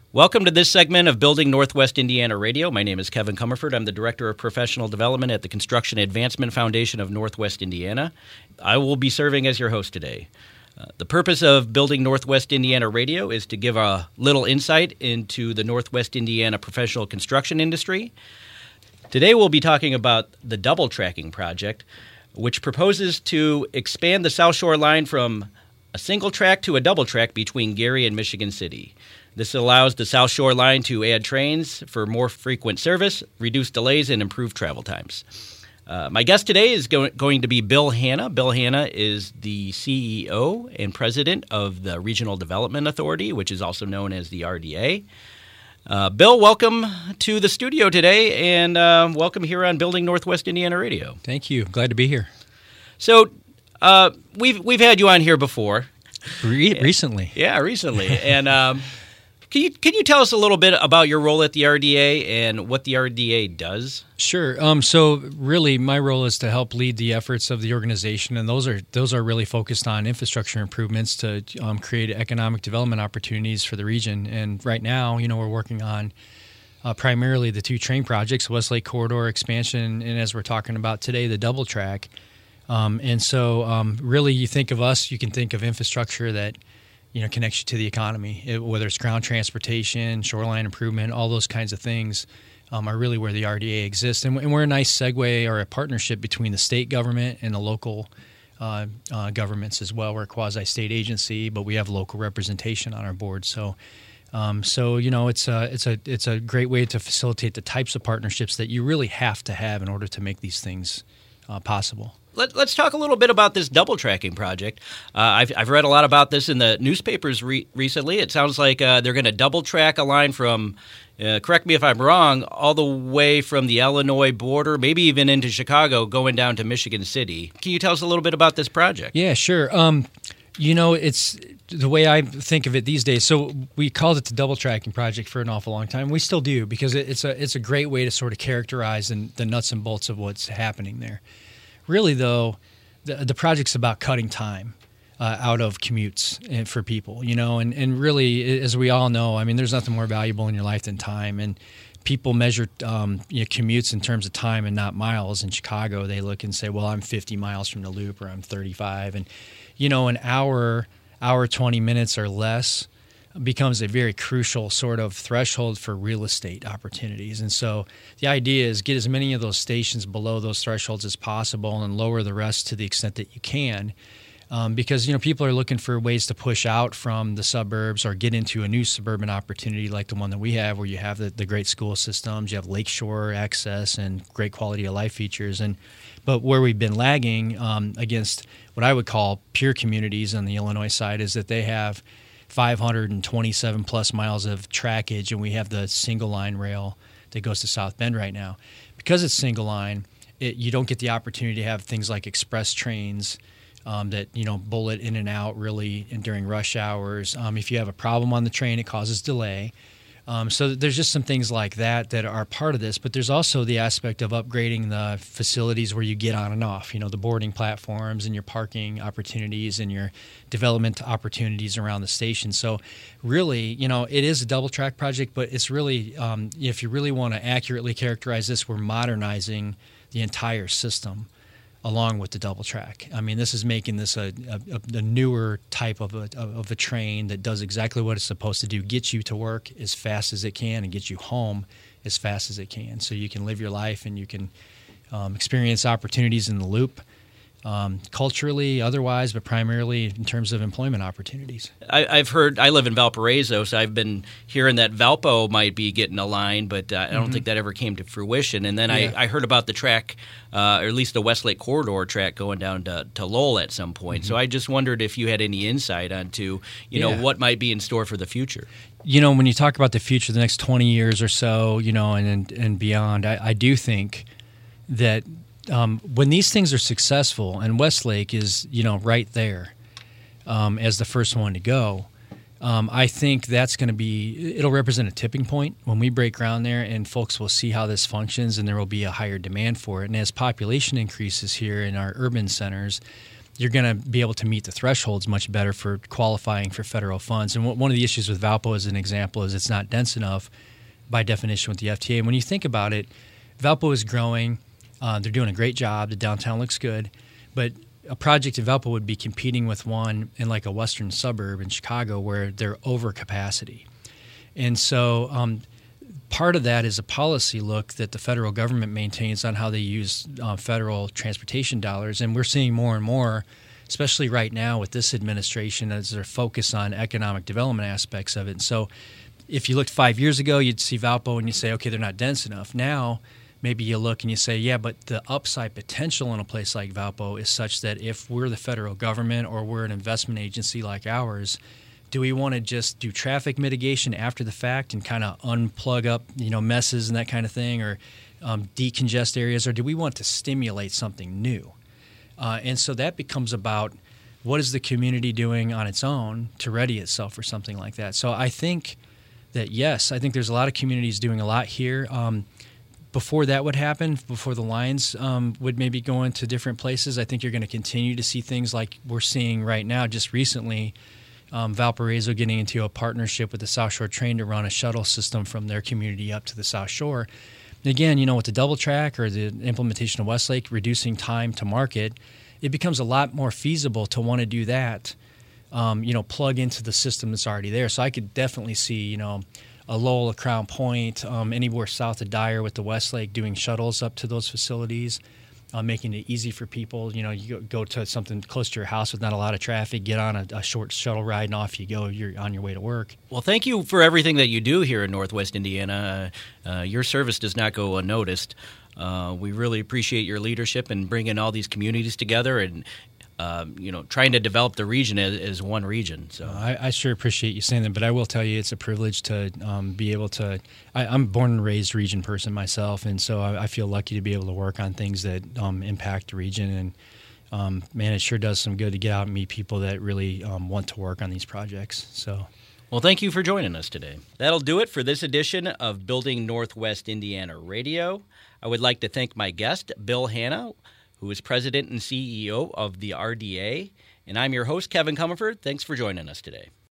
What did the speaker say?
Welcome to this segment of Building Northwest Indiana Radio. My name is Kevin Comerford. I'm the Director of Professional Development at the Construction Advancement Foundation of Northwest Indiana. I will be serving as your host today. The purpose of Building Northwest Indiana Radio is to give a little insight into the Northwest Indiana professional construction industry. Today we'll be talking about the Double Tracking Project, which proposes to expand the South Shore line from a single track to a double track between Gary and Michigan City. This allows the South Shore line to add trains for more frequent service, reduce delays, and improve travel times. My guest today is going to be Bill Hanna. Bill Hanna is the CEO and president of the Regional Development Authority, which is also known as the RDA. Bill, welcome to the studio today, and welcome here on Building Northwest Indiana Radio. Thank you. Glad to be here. So we've had you on here before. Recently. Yeah, recently. And can you tell us a little bit about your role at the RDA and what the RDA does? Sure. So really, my role is to help lead the efforts of the organization, and those are really focused on infrastructure improvements to create economic development opportunities for the region. And right now, we're working on primarily the two train projects, Westlake Corridor expansion, and as we're talking about today, the double track. And so really, you think of us, you can think of infrastructure that connects you to the economy, whether it's ground transportation, shoreline improvement, all those kinds of things are really where the RDA exists. And we're a nice segue or a partnership between the state government and the local governments as well. We're a quasi-state agency, but we have local representation on our board. So it's a great way to facilitate the types of partnerships that you really have to have in order to make these things possible. Let's talk a little bit about this double tracking project. I've read a lot about this in the newspapers recently. It sounds like they're going to double track a line from, correct me if I'm wrong, all the way from the Illinois border, maybe even into Chicago, going down to Michigan City. Can you tell us a little bit about this project? Yeah, sure. It's the way I think of it these days. So we called it the Double Tracking Project for an awful long time. We still do, because it's a great way to sort of characterize the nuts and bolts of what's happening there. Really, though, the project's about cutting time out of commutes for people, and really, as we all know, I mean, there's nothing more valuable in your life than time. And people measure commutes in terms of time and not miles. In Chicago, they look and say, well, I'm 50 miles from the Loop, or I'm 35. And, an hour, 20 minutes or less becomes a very crucial sort of threshold for real estate opportunities. And so the idea is get as many of those stations below those thresholds as possible and lower the rest to the extent that you can. Because, people are looking for ways to push out from the suburbs or get into a new suburban opportunity like the one that we have, where you have the great school systems, you have lakeshore access and great quality of life features. But where we've been lagging against what I would call pure communities on the Illinois side is that they have 527 plus miles of trackage, and we have the single line rail that goes to South Bend right now. Because it's single line, you don't get the opportunity to have things like express trains that bullet in and out really during rush hours. If you have a problem on the train, it causes delay. So there's just some things like that are part of this, but there's also the aspect of upgrading the facilities where you get on and off, the boarding platforms and your parking opportunities and your development opportunities around the station. So really, it is a double track project, but it's really, if you really want to accurately characterize this, we're modernizing the entire system along with the double track. I mean, this is making this a newer type of a train that does exactly what it's supposed to do: get you to work as fast as it can and get you home as fast as it can, so you can live your life and you can experience opportunities in the Loop, culturally, otherwise, but primarily in terms of employment opportunities. I've heard, I live in Valparaiso, so I've been hearing that Valpo might be getting a line, but I don't think that ever came to fruition. And then I heard about the track, or at least the Westlake Corridor track going down to Lowell at some point. So I just wondered if you had any insight onto, what might be in store for the future. When you talk about the future, the next 20 years or so, and beyond, I do think that when these things are successful, and Westlake is, right there as the first one to go, I think that's going to it'll represent a tipping point when we break ground there, and folks will see how this functions, and there will be a higher demand for it. And as population increases here in our urban centers, you're going to be able to meet the thresholds much better for qualifying for federal funds. And one of the issues with Valpo, as an example, is it's not dense enough by definition with the FTA. And when you think about it, Valpo is growing. They're doing a great job. The downtown looks good. But a project in Valpo would be competing with one in like a western suburb in Chicago where they're over capacity. And so part of that is a policy look that the federal government maintains on how they use federal transportation dollars. And we're seeing more and more, especially right now with this administration, as their focus on economic development aspects of it. And so if you looked 5 years ago, you'd see Valpo and you say, okay, they're not dense enough. Now, maybe you look and you say, yeah, but the upside potential in a place like Valpo is such that if we're the federal government or we're an investment agency like ours, do we want to just do traffic mitigation after the fact and kind of unplug up, messes and that kind of thing, or decongest areas, or do we want to stimulate something new? And so that becomes about what is the community doing on its own to ready itself for something like that. So I think that, yes, I think there's a lot of communities doing a lot here. Before that would happen, before the lines would maybe go into different places, I think you're going to continue to see things like we're seeing right now. Just recently, Valparaiso getting into a partnership with the South Shore Train to run a shuttle system from their community up to the South Shore. And again, with the double track or the implementation of Westlake, reducing time to market, it becomes a lot more feasible to want to do that, plug into the system that's already there. So I could definitely see, a Lowell, a Crown Point, anywhere south of Dyer with the Westlake doing shuttles up to those facilities, making it easy for people. You go to something close to your house with not a lot of traffic, get on a short shuttle ride, and off you go. You're on your way to work. Well, thank you for everything that you do here in Northwest Indiana. Your service does not go unnoticed. We really appreciate your leadership in bringing all these communities together and trying to develop the region as one region. So I sure appreciate you saying that, but I will tell you it's a privilege to be able to I'm a born and raised region person myself, and so I feel lucky to be able to work on things that impact the region. And man, it sure does some good to get out and meet people that really want to work on these projects. So. Well, thank you for joining us today. That'll do it for this edition of Building Northwest Indiana Radio. I would like to thank my guest, Bill Hanna, who is President and CEO of the RDA. And I'm your host, Kevin Comerford. Thanks for joining us today.